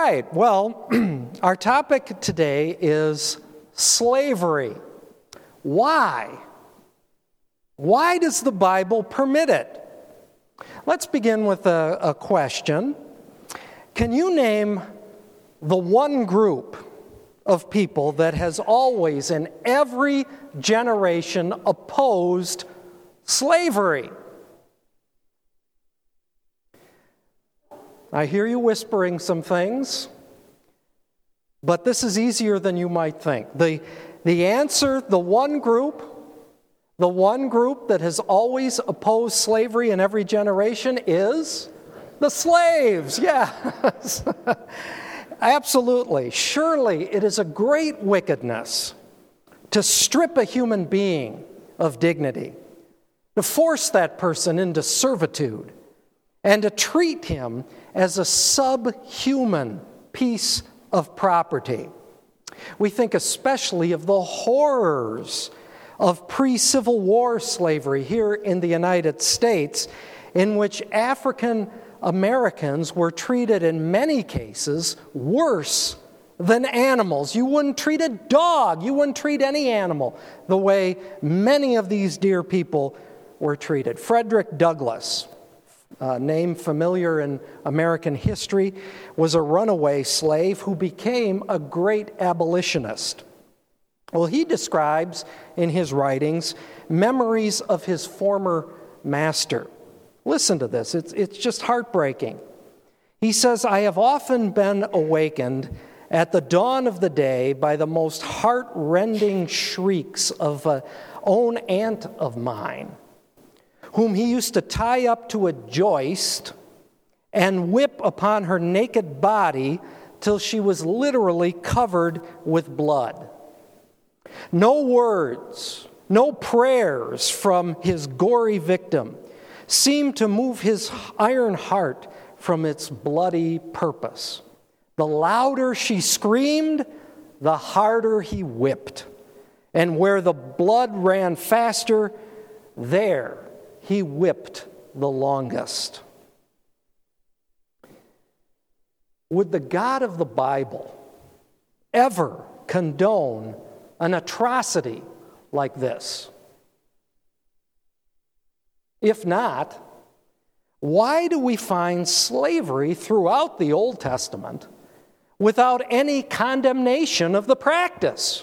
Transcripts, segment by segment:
right, well, our topic today is slavery. Why? Why does the Bible permit it? Let's begin with a question. Can you name the one group of people that has always, in every generation, opposed slavery? I hear you whispering some things, but this is easier than you might think. The answer, the one group that has always opposed slavery in every generation is the slaves. Yes, absolutely. Surely it is a great wickedness to strip a human being of dignity, to force that person into servitude, and to treat him as a subhuman piece of property. We think especially of the horrors of pre-Civil War slavery here in the United States, in which African Americans were treated in many cases worse than animals. You wouldn't treat a dog, you wouldn't treat any animal the way many of these dear people were treated. Frederick Douglass, name familiar in American history, was a runaway slave who became a great abolitionist. Well, he describes in his writings memories of his former master. Listen to this, it's just heartbreaking. He says, "I have often been awakened at the dawn of the day by the most heart-rending shrieks of an own aunt of mine, whom he used to tie up to a joist and whip upon her naked body till she was literally covered with blood. No words, no prayers from his gory victim seemed to move his iron heart from its bloody purpose. The louder she screamed, the harder he whipped. And where the blood ran faster, there he whipped the longest." Would the God of the Bible ever condone an atrocity like this? If not, why do we find slavery throughout the Old Testament without any condemnation of the practice?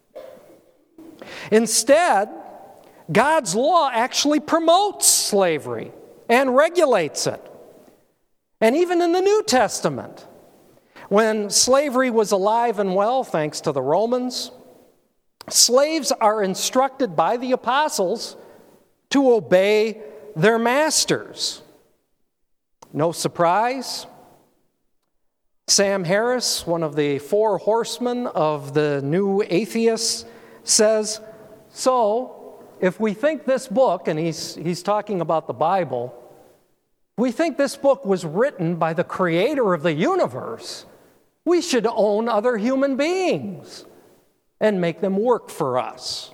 Instead, God's law actually promotes slavery and regulates it. And even in the New Testament, when slavery was alive and well, thanks to the Romans, slaves are instructed by the apostles to obey their masters. No surprise, Sam Harris, one of the four horsemen of the new atheists, says, "So, if we think this book," and he's talking about the Bible, "we think this book was written by the creator of the universe, we should own other human beings and make them work for us."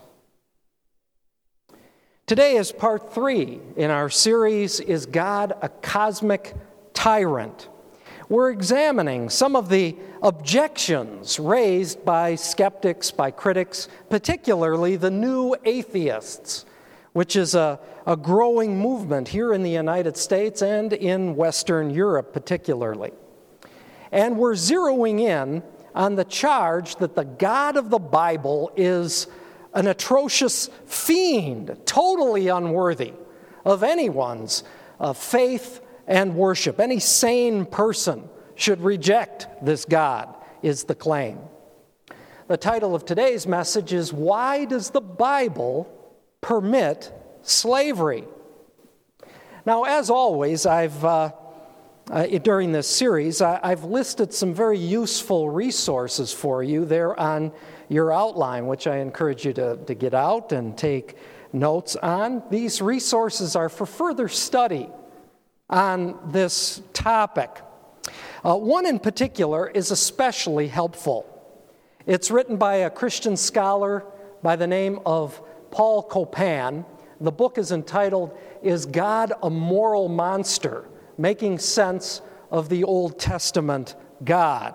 Today is part 3 in our series, Is God a Cosmic Tyrant? We're examining some of the objections raised by skeptics, by critics, particularly the new atheists, which is a growing movement here in the United States and in Western Europe particularly. And we're zeroing in on the charge that the God of the Bible is an atrocious fiend, totally unworthy of anyone's faith and worship. Any sane person should reject this God, is the claim. The title of today's message is, Why Does the Bible Permit Slavery? Now, as always, during this series, I've listed some very useful resources for you there on your outline, which I encourage you to get out and take notes on. These resources are for further study on this topic. One in particular is especially helpful. It's written by a Christian scholar by the name of Paul Copan. The book is entitled, Is God a Moral Monster? Making Sense of the Old Testament God.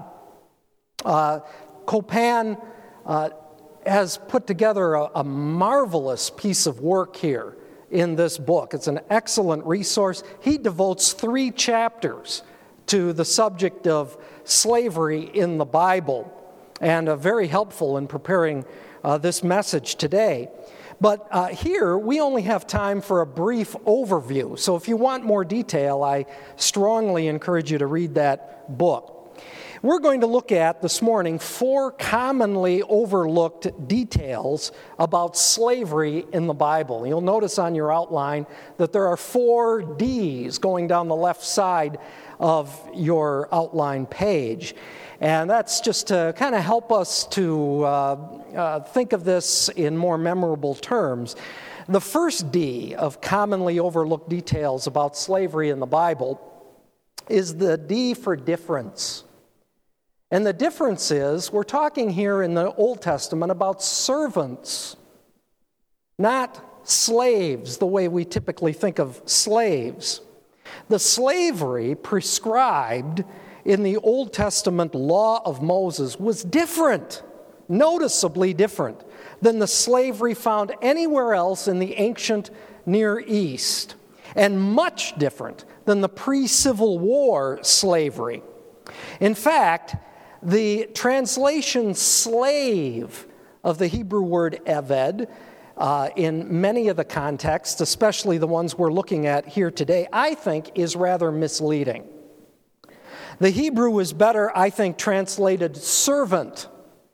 Copan has put together a marvelous piece of work here in this book. It's an excellent resource. He devotes 3 chapters to the subject of slavery in the Bible, and very helpful in preparing this message today. But here, we only have time for a brief overview. So if you want more detail, I strongly encourage you to read that book. We're going to look at, this morning, 4 commonly overlooked details about slavery in the Bible. You'll notice on your outline that there are 4 D's going down the left side of your outline page. And that's just to kind of help us to think of this in more memorable terms. The first D of commonly overlooked details about slavery in the Bible is the D for difference. And the difference is, we're talking here in the Old Testament about servants, not slaves, the way we typically think of slaves. The slavery prescribed in the Old Testament law of Moses was different, noticeably different, than the slavery found anywhere else in the ancient Near East, and much different than the pre-Civil War slavery. In fact, the translation slave of the Hebrew word eved, in many of the contexts, especially the ones we're looking at here today, I think is rather misleading. The Hebrew is better, I think, translated servant.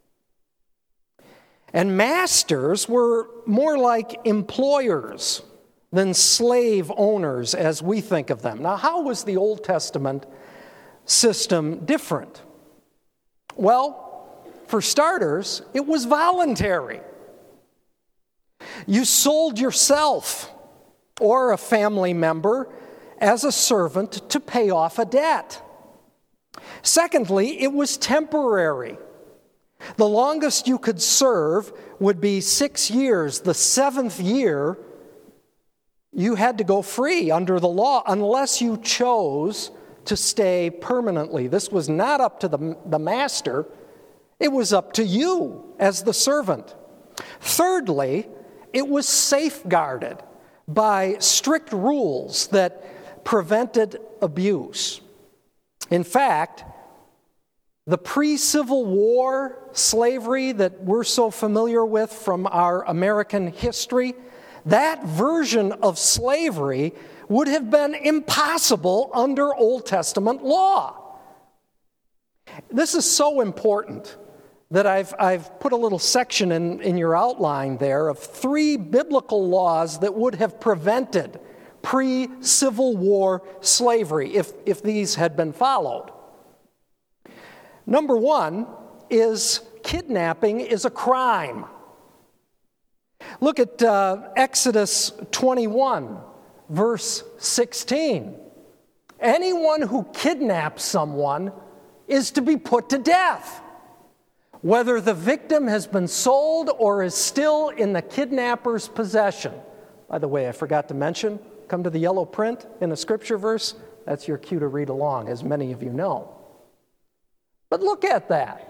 And masters were more like employers than slave owners as we think of them. Now, how was the Old Testament system different? Well, for starters, it was voluntary. You sold yourself or a family member as a servant to pay off a debt. Secondly, it was temporary. The longest you could serve would be 6 years. The 7th year, you had to go free under the law unless you chose to stay permanently. This was not up to the master. It was up to you as the servant. Thirdly, it was safeguarded by strict rules that prevented abuse. In fact, the pre-Civil War slavery that we're so familiar with from our American history, that version of slavery would have been impossible under Old Testament law. This is so important that I've put a little section in your outline there of 3 biblical laws that would have prevented pre-Civil War slavery if these had been followed. Number 1 is kidnapping is a crime. Look at Exodus 21, verse 16. Anyone who kidnaps someone is to be put to death, whether the victim has been sold or is still in the kidnapper's possession. By the way, I forgot to mention, come to the yellow print in a scripture verse. That's your cue to read along, as many of you know. But look at that.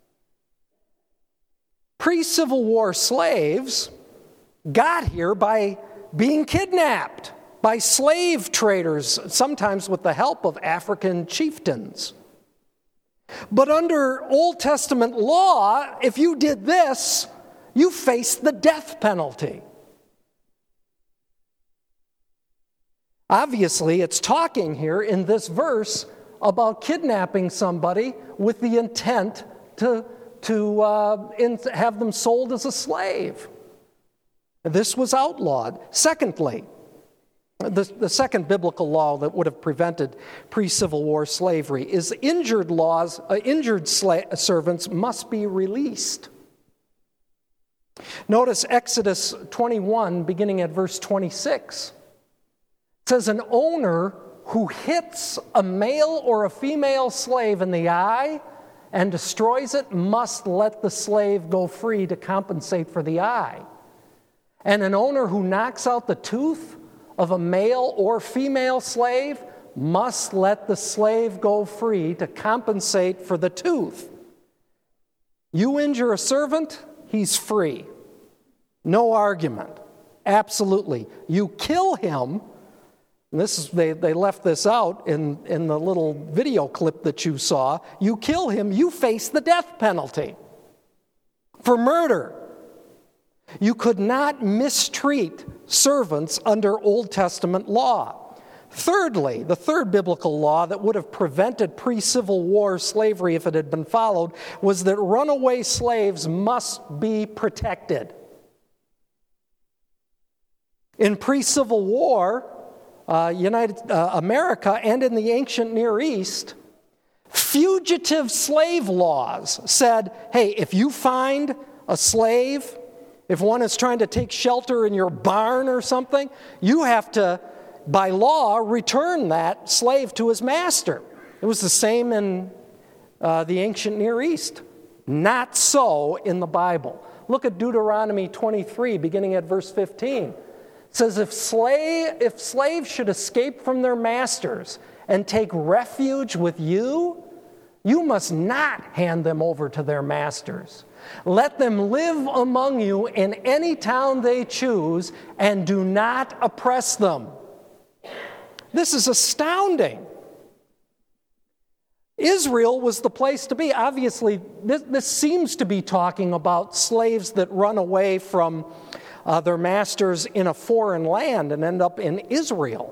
Pre-Civil War slaves got here by being kidnapped by slave traders, sometimes with the help of African chieftains. But under Old Testament law, if you did this, you faced the death penalty. Obviously, it's talking here in this verse about kidnapping somebody with the intent to have them sold as a slave. This was outlawed. Secondly, the second biblical law that would have prevented pre-Civil War slavery is injured servants must be released. Notice Exodus 21, beginning at verse 26. It says, an owner who hits a male or a female slave in the eye and destroys it must let the slave go free to compensate for the eye. And an owner who knocks out the tooth of a male or female slave must let the slave go free to compensate for the tooth. You injure a servant, he's free. No argument. Absolutely. You kill him. And they left this out in the little video clip that you saw. You kill him, you face the death penalty for murder. You could not mistreat servants under Old Testament law. Thirdly, the third biblical law that would have prevented pre-Civil War slavery if it had been followed was that runaway slaves must be protected. In pre-Civil War, America and in the ancient Near East, fugitive slave laws said, hey, if you find a slave, if one is trying to take shelter in your barn or something, you have to, by law, return that slave to his master. It was the same in the ancient Near East. Not so in the Bible. Look at Deuteronomy 23, beginning at verse 15. It says, if slaves should escape from their masters and take refuge with you, you must not hand them over to their masters. Let them live among you in any town they choose, and do not oppress them. This is astounding. Israel was the place to be. Obviously, this seems to be talking about slaves that run away from their masters in a foreign land and end up in Israel.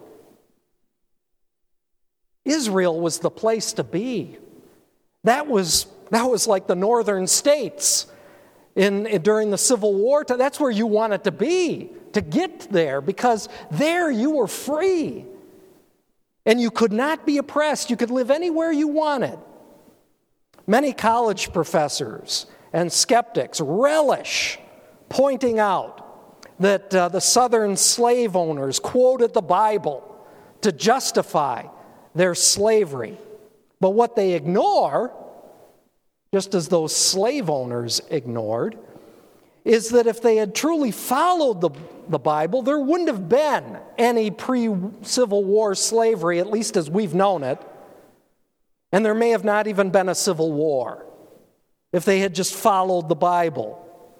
Israel was the place to be. That was like the northern states during the Civil War. That's where you wanted to be, to get there, because there you were free. And you could not be oppressed. You could live anywhere you wanted. Many college professors and skeptics relish pointing out that the southern slave owners quoted the Bible to justify their slavery. But what they ignore, just as those slave owners ignored, is that if they had truly followed the Bible, there wouldn't have been any pre-Civil War slavery, at least as we've known it, and there may have not even been a civil war if they had just followed the Bible.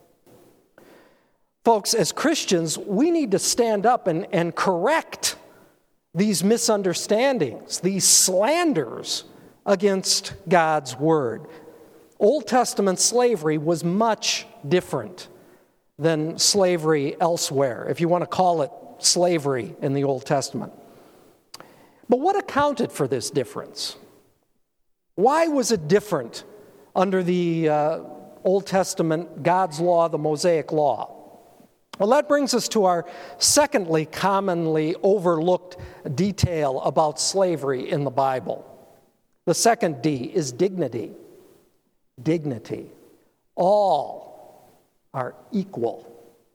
Folks, as Christians, we need to stand up and correct these misunderstandings, these slanders against God's Word. Old Testament slavery was much different than slavery elsewhere, if you want to call it slavery in the Old Testament. But what accounted for this difference? Why was it different under the Old Testament, God's law, the Mosaic law? Well, that brings us to our secondly commonly overlooked detail about slavery in the Bible. The second D is dignity. Dignity. All are equal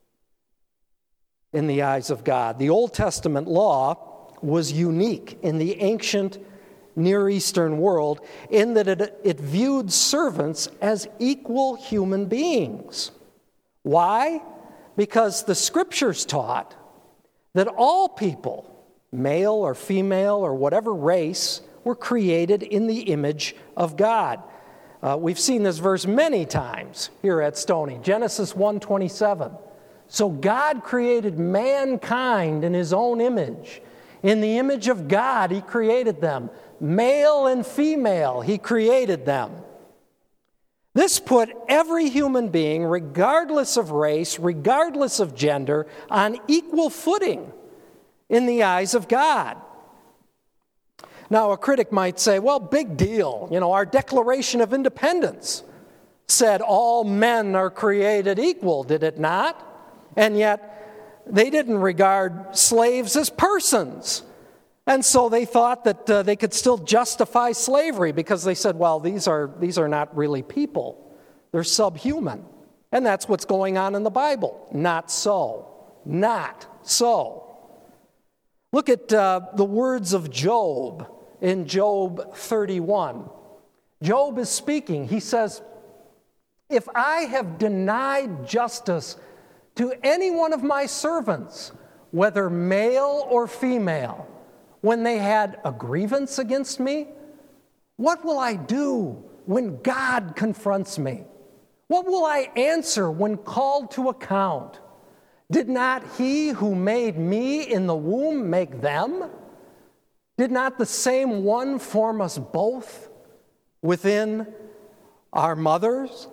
in the eyes of God. The Old Testament law was unique in the ancient Near Eastern world in that it viewed servants as equal human beings. Why? Because the Scriptures taught that all people, male or female or whatever race, were created in the image of God. We've seen this verse many times here at Stony. Genesis 1:27. So God created mankind in His own image. In the image of God, He created them. Male and female, He created them. This put every human being, regardless of race, regardless of gender, on equal footing in the eyes of God. Now, a critic might say, well, big deal. Our Declaration of Independence said all men are created equal, did it not? And yet, they didn't regard slaves as persons. And so they thought that they could still justify slavery because they said, well, these are not really people. They're subhuman. And that's what's going on in the Bible. Not so. Not so. Look at the words of Job in Job 31. Job is speaking. He says, if I have denied justice to any one of my servants, whether male or female, when they had a grievance against me? What will I do when God confronts me? What will I answer when called to account? Did not He who made me in the womb make them? Did not the same one form us both within our mothers?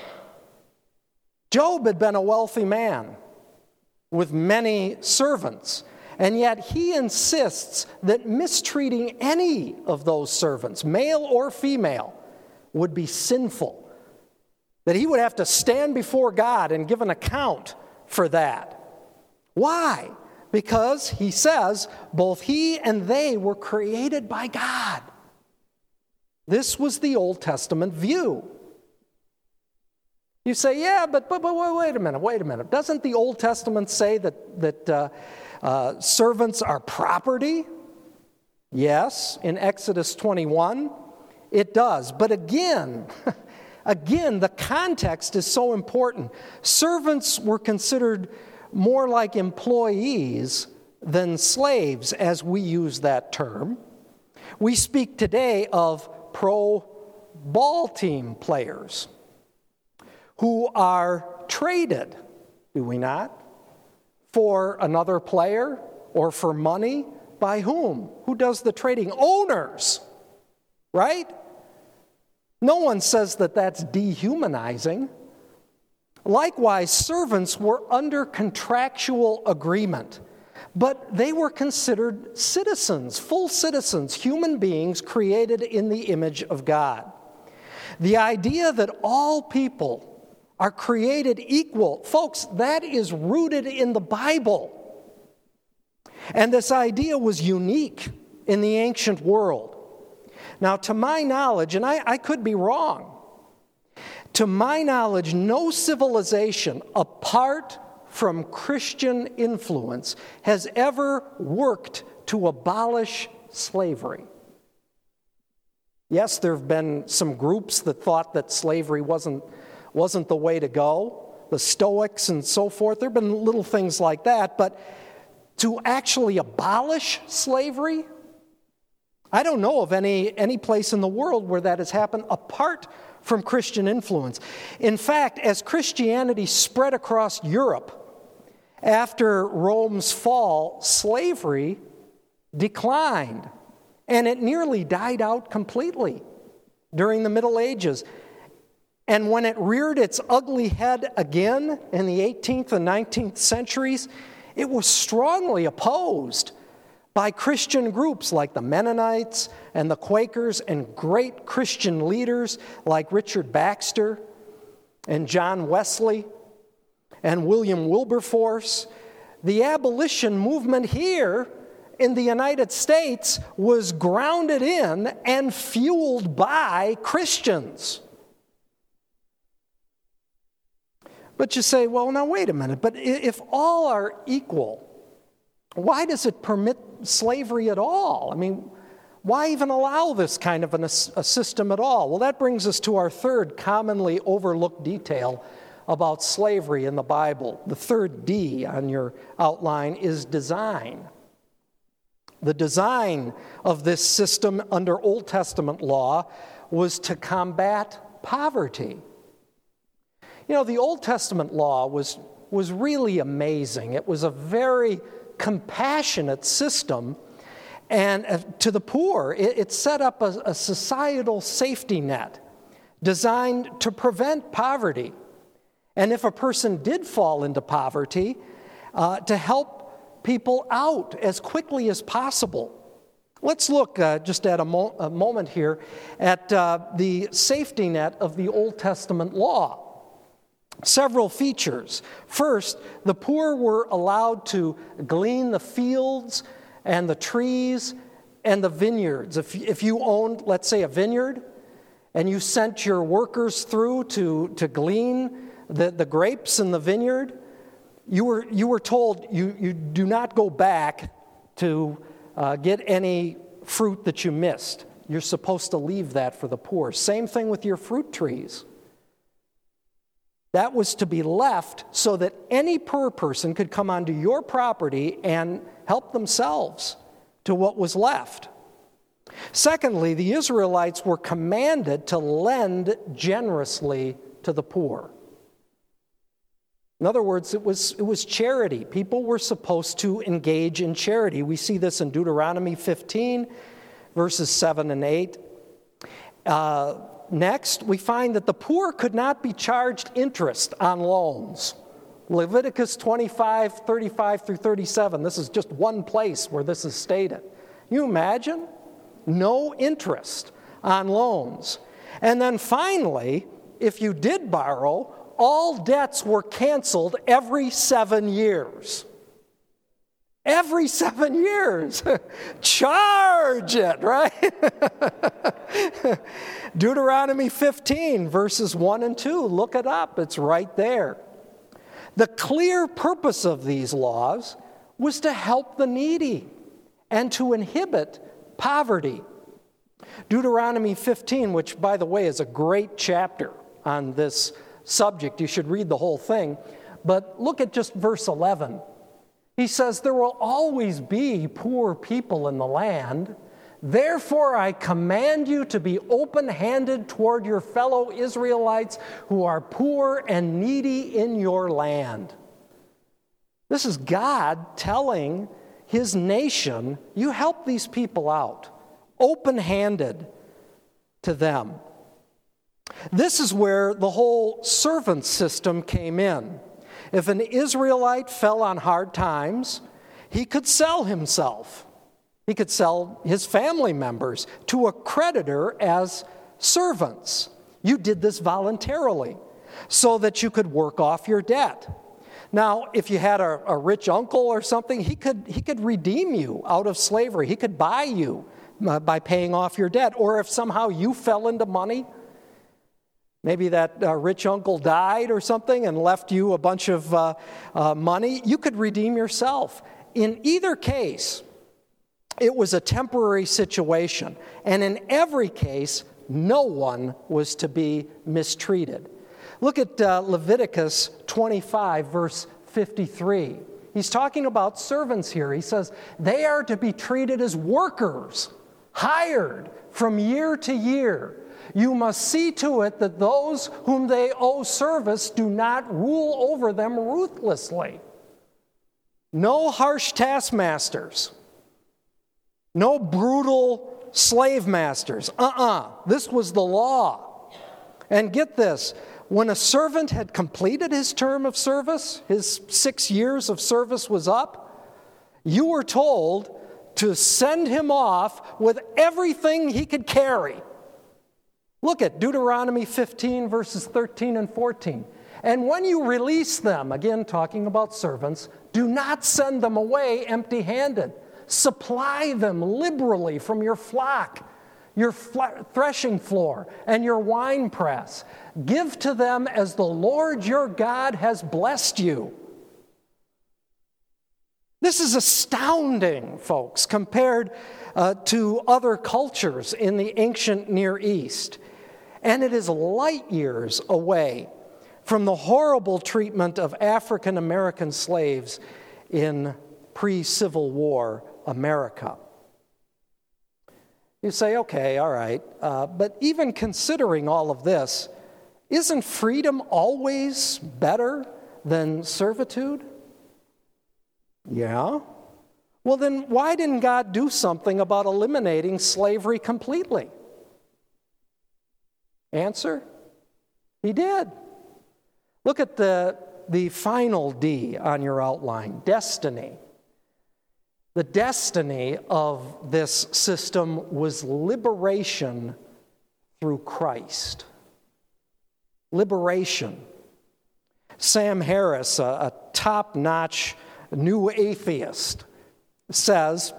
Job had been a wealthy man with many servants, and yet he insists that mistreating any of those servants, male or female, would be sinful, that he would have to stand before God and give an account for that. Why? Because, he says, both he and they were created by God. This was the Old Testament view. You say, yeah, but wait a minute. Doesn't the Old Testament say that servants are property? Yes, in Exodus 21, it does. But again, the context is so important. Servants were considered more like employees than slaves, as we use that term. We speak today of pro ball team players who are traded, do we not, for another player or for money. By whom? Who does the trading? Owners, right? No one says that that's dehumanizing. Likewise, servants were under contractual agreement, but they were considered citizens, full citizens, human beings created in the image of God. The idea that all people are created equal, folks, that is rooted in the Bible. And this idea was unique in the ancient world. Now, to my knowledge, and I could be wrong, to my knowledge, no civilization apart from Christian influence has ever worked to abolish slavery. Yes, there have been some groups that thought that slavery wasn't the way to go, the Stoics and so forth. There have been little things like that, but to actually abolish slavery, I don't know of any place in the world where that has happened apart from Christian influence. In fact, as Christianity spread across Europe after Rome's fall, slavery declined, and it nearly died out completely during the Middle Ages. And when it reared its ugly head again in the 18th and 19th centuries, it was strongly opposed by Christian groups like the Mennonites and the Quakers and great Christian leaders like Richard Baxter and John Wesley and William Wilberforce. The abolition movement here in the United States was grounded in and fueled by Christians. But you say, well, now wait a minute, but if all are equal, why does it permit slavery at all? I mean, why even allow this kind of a system at all? Well, that brings us to our third commonly overlooked detail about slavery in the Bible. The third D on your outline is design. The design of this system under Old Testament law was to combat poverty. You know, the Old Testament law was really amazing. It was a very compassionate system, and to the poor, it set up a societal safety net designed to prevent poverty. And if a person did fall into poverty, to help people out as quickly as possible. Let's look just at a moment here at the safety net of the Old Testament law. Several features. First, the poor were allowed to glean the fields and the trees and the vineyards. If you owned, let's say, a vineyard, and you sent your workers through to glean the grapes in the vineyard, you were told you do not go back to get any fruit that you missed. You're supposed to leave that for the poor. Same thing with your fruit trees. That was to be left so that any poor person could come onto your property and help themselves to what was left. Secondly, the Israelites were commanded to lend generously to the poor. In other words, it was charity. People were supposed to engage in charity. We see this in Deuteronomy 15, verses 7 and 8. Next, we find that the poor could not be charged interest on loans. Leviticus 25, 35 through 37. This is just one place where this is stated. Can you imagine? No interest on loans. And then finally, if you did borrow, all debts were canceled every 7 years. Every 7 years. Charge it, right? Deuteronomy 15, verses 1 and 2. Look it up. It's right there. The clear purpose of these laws was to help the needy and to inhibit poverty. Deuteronomy 15, which, by the way, is a great chapter on this subject. You should read the whole thing. But look at just verse 11. He says, "There will always be poor people in the land. Therefore, I command you to be open-handed toward your fellow Israelites who are poor and needy in your land." This is God telling his nation, you help these people out, open-handed to them. This is where the whole servant system came in. If an Israelite fell on hard times, he could sell himself. He could sell his family members to a creditor as servants. You did this voluntarily so that you could work off your debt. Now, if you had a rich uncle or something, he could redeem you out of slavery. He could buy you by paying off your debt. Or if somehow you fell into money, maybe that rich uncle died or something and left you a bunch of money, you could redeem yourself. In either case, it was a temporary situation. And in every case, no one was to be mistreated. Look at Leviticus 25, verse 53. He's talking about servants here. He says, they are to be treated as workers, hired from year to year. You must see to it that those whom they owe service do not rule over them ruthlessly. No harsh taskmasters. No brutal slave masters. This was the law. And get this, when a servant had completed his term of service, his 6 years of service was up, you were told to send him off with everything he could carry. Look at Deuteronomy 15, verses 13 and 14. And when you release them, again talking about servants, do not send them away empty-handed. Supply them liberally from your flock, your threshing floor, and your winepress. Give to them as the Lord your God has blessed you. This is astounding, folks, compared to other cultures in the ancient Near East. And it is light years away from the horrible treatment of African American slaves in pre-Civil War America. You say, okay, all right, but even considering all of this, isn't freedom always better than servitude? Yeah. Well, then why didn't God do something about eliminating slavery completely? Answer, he did. Look at the final D on your outline, destiny. The destiny of this system was liberation through Christ. Liberation. Sam Harris, a top-notch new atheist, says,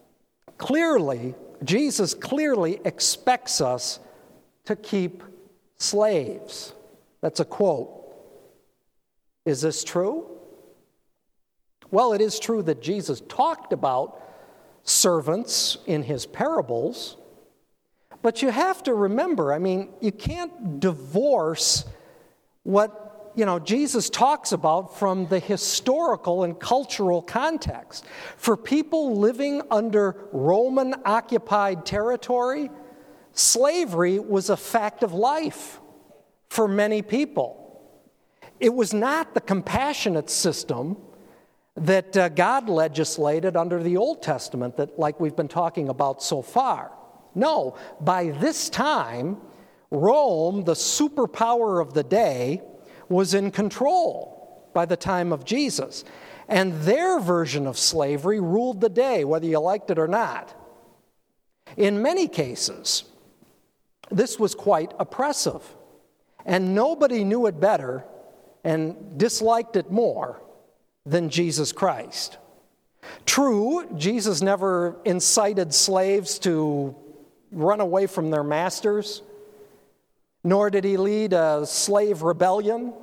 Jesus clearly expects us to keep slaves. That's a quote. Is this true? Well, it is true that Jesus talked about servants in his parables, but you have to remember, you can't divorce what Jesus talks about from the historical and cultural context. For people living under Roman-occupied territory, slavery was a fact of life for many people. It was not the compassionate system that God legislated under the Old Testament that, like we've been talking about so far. No, by this time, Rome, the superpower of the day, was in control by the time of Jesus. And their version of slavery ruled the day, whether you liked it or not. In many cases, this was quite oppressive, and nobody knew it better and disliked it more than Jesus Christ. True, Jesus never incited slaves to run away from their masters, nor did he lead a slave rebellion,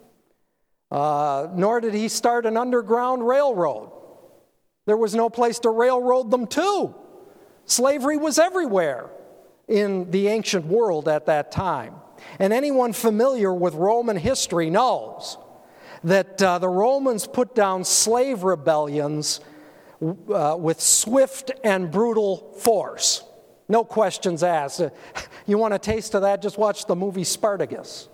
nor did he start an underground railroad. There was no place to railroad them to. Slavery was everywhere in the ancient world at that time. And anyone familiar with Roman history knows that the Romans put down slave rebellions with swift and brutal force. No questions asked. You want a taste of that? Just watch the movie Spartacus.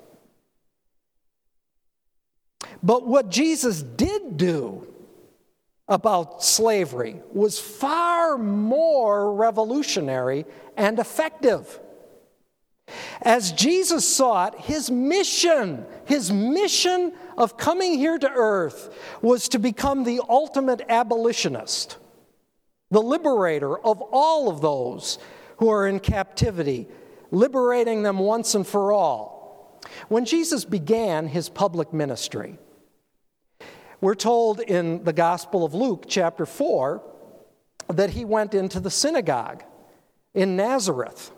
But what Jesus did do about slavery was far more revolutionary and effective. As Jesus saw it, his mission of coming here to earth was to become the ultimate abolitionist, the liberator of all of those who are in captivity, liberating them once and for all. When Jesus began his public ministry, we're told in the Gospel of Luke, chapter 4, that he went into the synagogue in Nazareth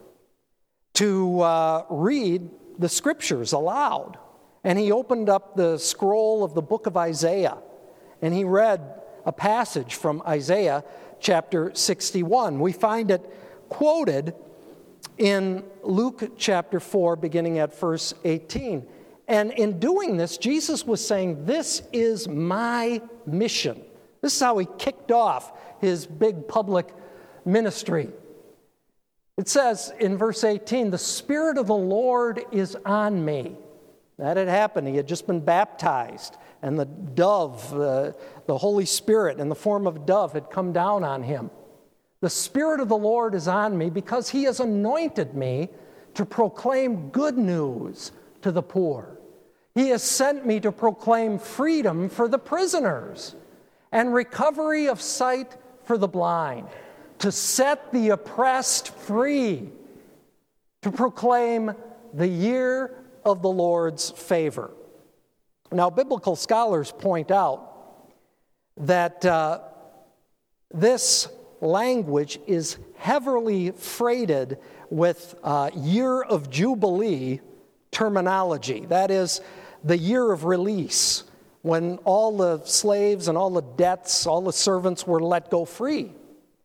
to read the scriptures aloud. And he opened up the scroll of the book of Isaiah, and he read a passage from Isaiah chapter 61. We find it quoted in Luke chapter 4, beginning at verse 18. And in doing this, Jesus was saying, "This is my mission." This is how he kicked off his big public ministry. It says in verse 18, "The Spirit of the Lord is on me." That had happened. He had just been baptized, and the dove, the Holy Spirit in the form of a dove had come down on him. "The Spirit of the Lord is on me because he has anointed me to proclaim good news to the poor. He has sent me to proclaim freedom for the prisoners and recovery of sight for the blind, to set the oppressed free, to proclaim the year of the Lord's favor." Now, biblical scholars point out that this language is heavily freighted with year of Jubilee terminology. That is, the year of release, when all the slaves and all the debts, all the servants were let go free.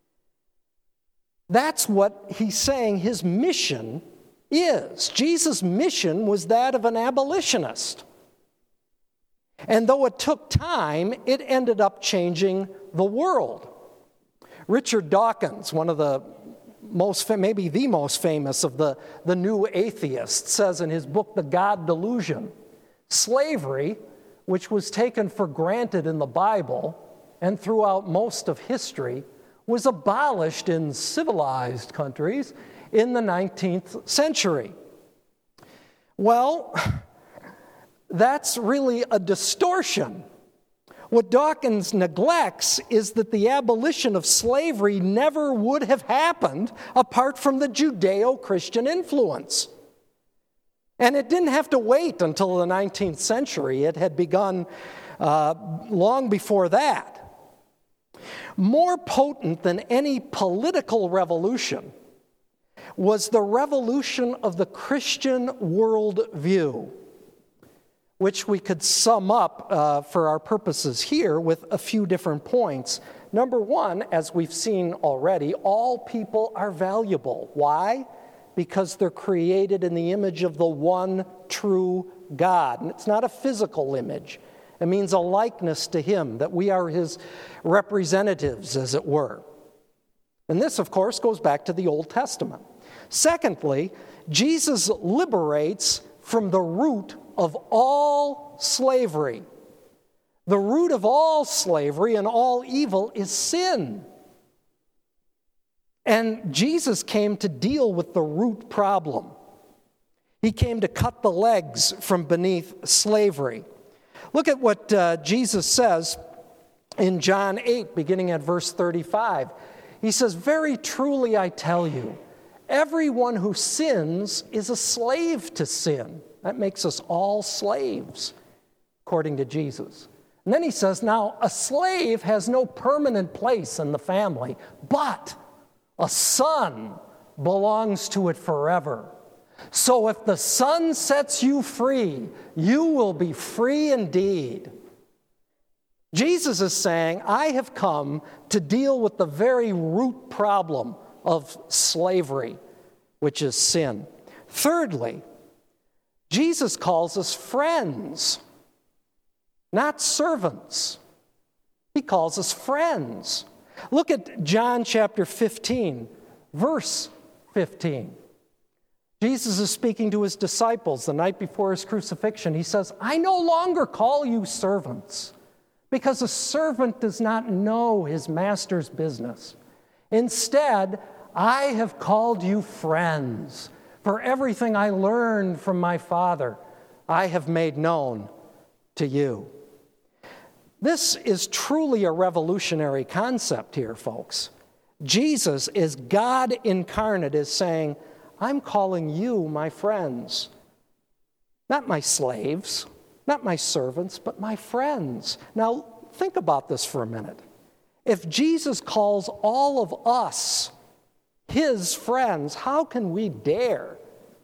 That's what he's saying his mission is. Jesus' mission was that of an abolitionist. And though it took time, it ended up changing the world. Richard Dawkins, one of the maybe the most famous of the new atheists, says in his book, The God Delusion, slavery, which was taken for granted in the Bible and throughout most of history, was abolished in civilized countries in the 19th century. Well, that's really a distortion. What Dawkins neglects is that the abolition of slavery never would have happened apart from the Judeo-Christian influence. And it didn't have to wait until the 19th century. It had begun long before that. More potent than any political revolution was the revolution of the Christian worldview, which we could sum up for our purposes here with a few different points. Number one, as we've seen already, all people are valuable. Why? because they're created in the image of the one true God. And it's not a physical image. It means a likeness to him, that we are his representatives, as it were. And this, of course, goes back to the Old Testament. Secondly, Jesus liberates from the root of all slavery. The root of all slavery and all evil is sin. And Jesus came to deal with the root problem. He came to cut the legs from beneath slavery. Look at what Jesus says in John 8, beginning at verse 35. He says, "Very truly I tell you, everyone who sins is a slave to sin." That makes us all slaves, according to Jesus. And then he says, now, a slave has no permanent place in the family, but a son belongs to it forever. So if the Son sets you free, you will be free indeed. Jesus is saying, I have come to deal with the very root problem of slavery, which is sin. Thirdly, Jesus calls us friends, not servants. He calls us friends. Look at John chapter 15, verse 15. Jesus is speaking to his disciples the night before his crucifixion. He says, I no longer call you servants, because a servant does not know his master's business. Instead, I have called you friends, for everything I learned from my Father, I have made known to you. This is truly a revolutionary concept here, folks. Jesus, as God incarnate, is saying, I'm calling you my friends. Not my slaves, not my servants, but my friends. Now, think about this for a minute. If Jesus calls all of us his friends, how can we dare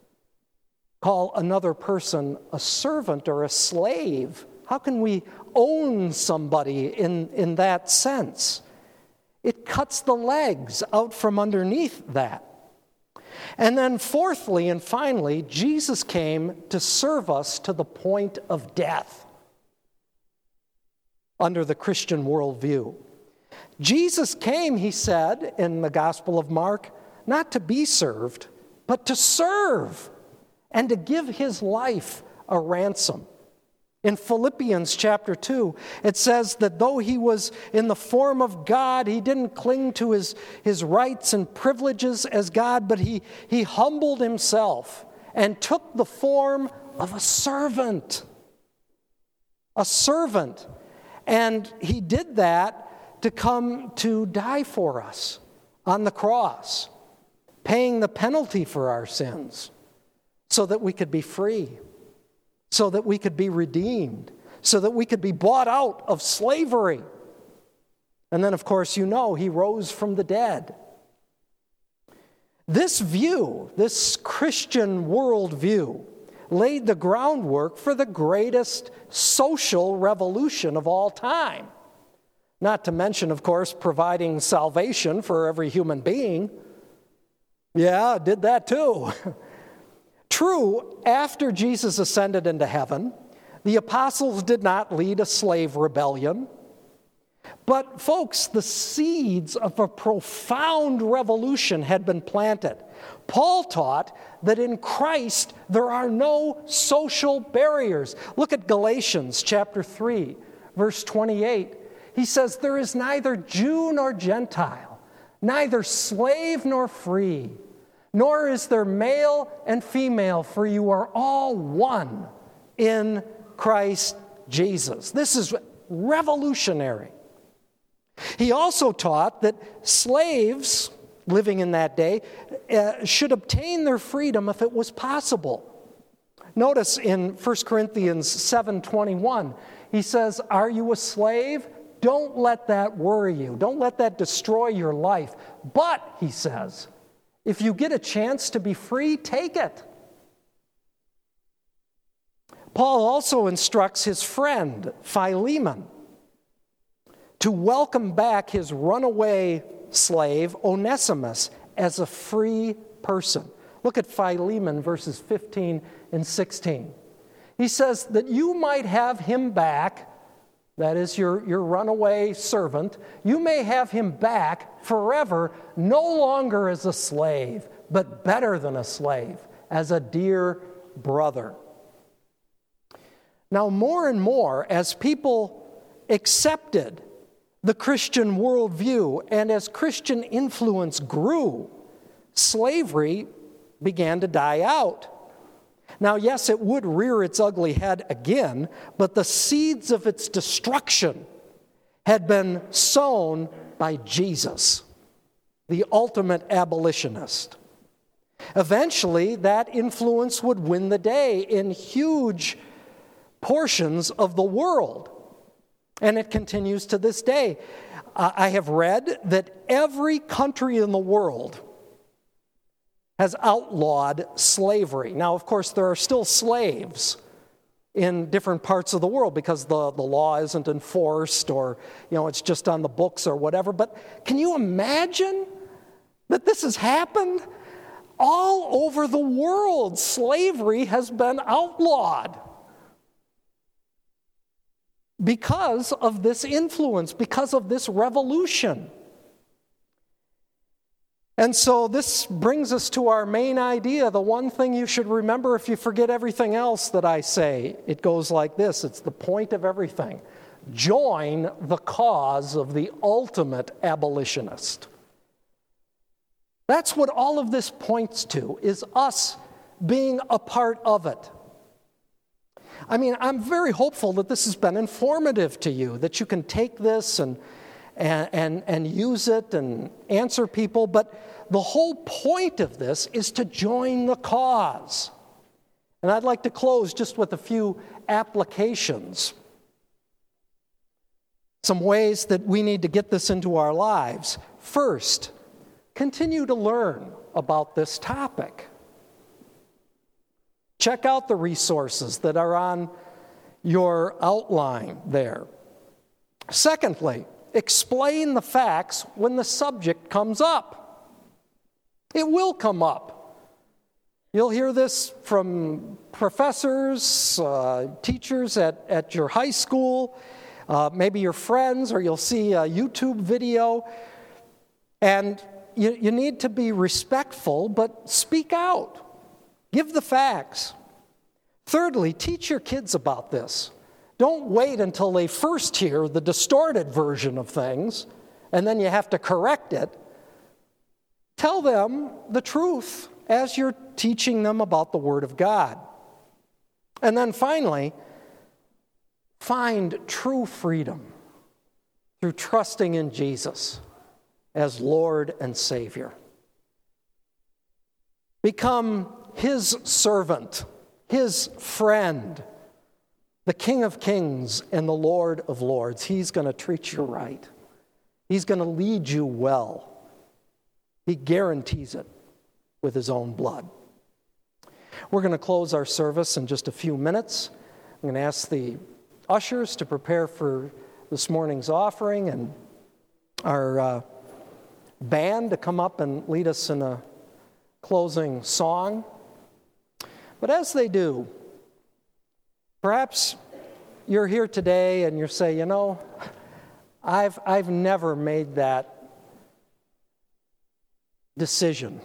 call another person a servant or a slave? How can we own somebody in that sense? It cuts the legs out from underneath that. And then fourthly and finally, Jesus came to serve us to the point of death under the Christian worldview. Jesus came, he said in the Gospel of Mark, not to be served, but to serve and to give his life a ransom. In Philippians chapter 2, it says that though he was in the form of God, he didn't cling to his rights and privileges as God, but he humbled himself and took the form of a servant. A servant. And he did that to come to die for us on the cross, paying the penalty for our sins so that we could be free, so that we could be redeemed, so that we could be bought out of slavery. And then, of course, you know, he rose from the dead. This view, this Christian worldview, laid the groundwork for the greatest social revolution of all time. Not to mention, of course, providing salvation for every human being. Yeah, it did that too. True, after Jesus ascended into heaven, the apostles did not lead a slave rebellion. But folks, the seeds of a profound revolution had been planted. Paul taught that in Christ there are no social barriers. Look at Galatians chapter 3, verse 28. He says, there is neither Jew nor Gentile, neither slave nor free, nor is there male and female, for you are all one in Christ Jesus. This is revolutionary. He also taught that slaves living in that day should obtain their freedom if it was possible. Notice in 1 Corinthians 7:21, he says, are you a slave? Don't let that worry you. Don't let that destroy your life. But, he says, if you get a chance to be free, take it. Paul also instructs his friend, Philemon, to welcome back his runaway slave, Onesimus, as a free person. Look at Philemon verses 15 and 16. He says that you might have him back, that is your runaway servant, you may have him back forever, no longer as a slave, but better than a slave, as a dear brother. Now, more and more, as people accepted the Christian worldview and as Christian influence grew, slavery began to die out. Now, yes, it would rear its ugly head again, but the seeds of its destruction had been sown by Jesus, the ultimate abolitionist. Eventually, that influence would win the day in huge portions of the world, and it continues to this day. I have read that every country in the world has outlawed slavery. Now, of course, there are still slaves in different parts of the world because the law isn't enforced, or it's just on the books or whatever. But can you imagine that this has happened? All over the world, slavery has been outlawed because of this influence, because of this revolution. And so this brings us to our main idea, the one thing you should remember if you forget everything else that I say. It goes like this, it's the point of everything. Join the cause of the ultimate abolitionist. That's what all of this points to, is us being a part of it. I mean, I'm very hopeful that this has been informative to you, that you can take this and use it and answer people, but the whole point of this is to join the cause. And I'd like to close just with a few applications, some ways that we need to get this into our lives. First, continue to learn about this topic. Check out the resources that are on your outline there. Secondly, explain the facts when the subject comes up. It will come up. You'll hear this from professors, teachers at your high school, maybe your friends, or you'll see a YouTube video. And you need to be respectful, but speak out. Give the facts. Thirdly, teach your kids about this. Don't wait until they first hear the distorted version of things, and then you have to correct it. Tell them the truth as you're teaching them about the Word of God. And then finally, find true freedom through trusting in Jesus as Lord and Savior. Become His servant, His friend, the King of Kings and the Lord of Lords. He's going to treat you right. He's going to lead you well. He guarantees it with His own blood. We're going to close our service in just a few minutes. I'm going to ask the ushers to prepare for this morning's offering, and our band to come up and lead us in a closing song. But as they do, perhaps you're here today and you say, I've never made that decision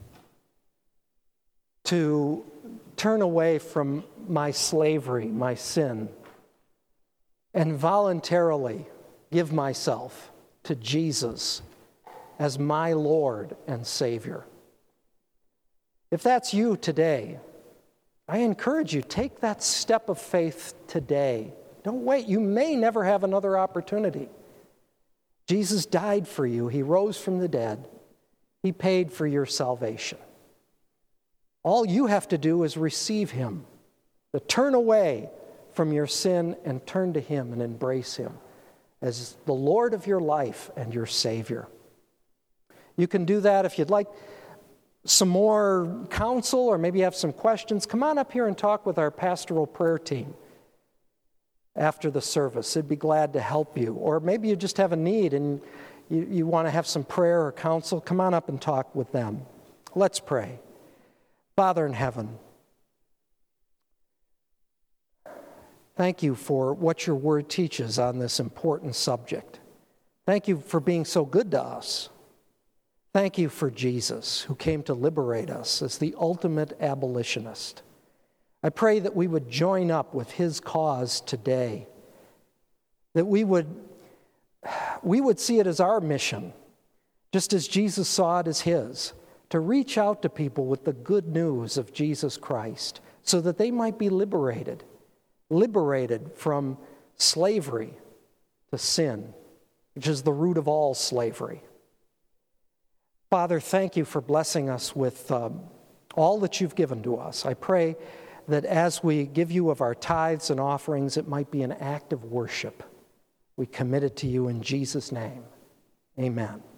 to turn away from my slavery, my sin, and voluntarily give myself to Jesus as my Lord and Savior. If that's you today, I encourage you, take that step of faith today. Don't wait. You may never have another opportunity. Jesus died for you. He rose from the dead. He paid for your salvation. All you have to do is receive Him, to turn away from your sin and turn to Him and embrace Him as the Lord of your life and your Savior. You can do that. If you'd like some more counsel or maybe have some questions, come on up here and talk with our pastoral prayer team after the service. They'd be glad to help you. Or maybe you just have a need and you want to have some prayer or counsel. Come on up and talk with them. Let's pray. Father in heaven, thank you for what your word teaches on this important subject. Thank you for being so good to us. Thank you for Jesus, who came to liberate us as the ultimate abolitionist. I pray that we would join up with his cause today, that we would see it as our mission, just as Jesus saw it as his, to reach out to people with the good news of Jesus Christ so that they might be liberated from slavery to sin, which is the root of all slavery. Father, thank you for blessing us with all that you've given to us. I pray that as we give you of our tithes and offerings, it might be an act of worship. We commit it to you in Jesus' name. Amen.